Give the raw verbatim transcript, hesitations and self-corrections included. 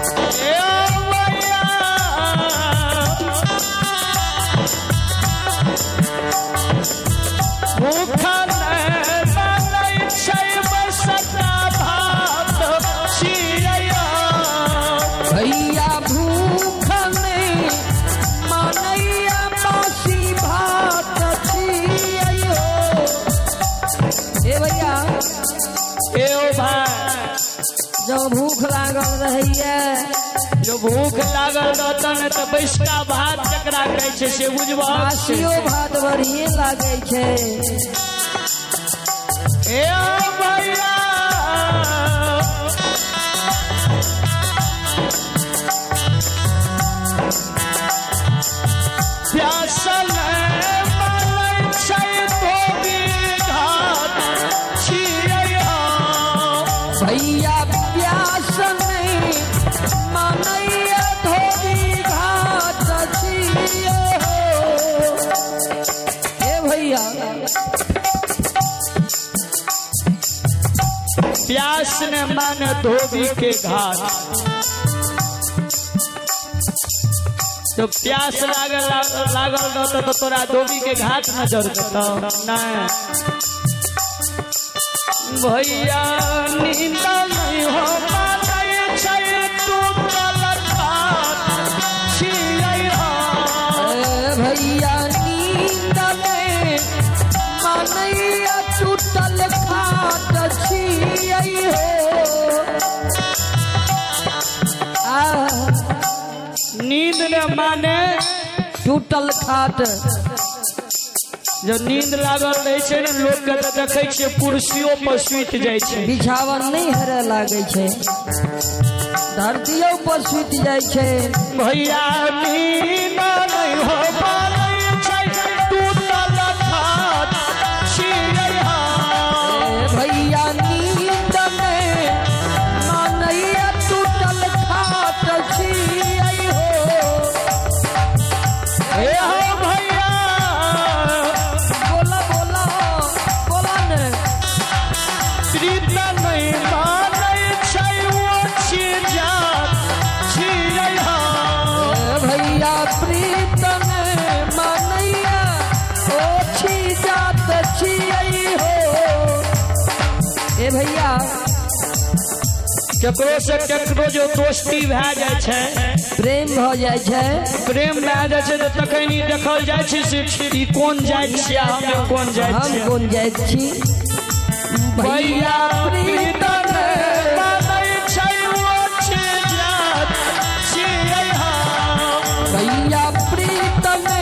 जो भूख लागल रहिए जो भूख लागल रहता न तो बैसका भात जकरा कहै छै से बुझबा बासियो भात बढ़िए लागे छै ए भैया प्यासल मानै छै धोबी घाट छियै भैया प्यास नहीं मानैया धोबी घाट छियै हे भैया प्यास ने माने धोबी के घाट तो प्यास लागल लागल रहता तो तोरा धोबी के घाट नजर देता नहीं भैया नींद नहीं हो पाए छै टूटल खाट छियै भैया नींद नहीं मानैया टूटल खाट छियै नींद ने माने टूटल खाट जब नींद लागल रहे छै ने लोग के तो देखे छै कुर्सियों पर सुति जाय छै बिछावन नहीं हरे लागे छै धरतियों पर सुति जाय छै भैया नींद नहीं हो पाए छै टूटल खाट छियै भैया नींद नहीं मानैया टूटल खाट छियै हो ए भैया बोला बोला बोला ने प्रीत नहीं मानै छै ओ छी जात छियै भैया प्रीत नहीं मानैया ओ छी जात छियै हो ए भैया केकरो से केकरो जो दोस्ती भए जाय छै प्रेम भ जाय छै प्रेम भए जाय छै तो तखनी देखल जाय छै से ई कोन जाइत छियै हम कोन जाइत हम छियै कोन जाइत छी भैया प्रीत नहीं मानै छै ओ छी जात छियै भैया प्रीत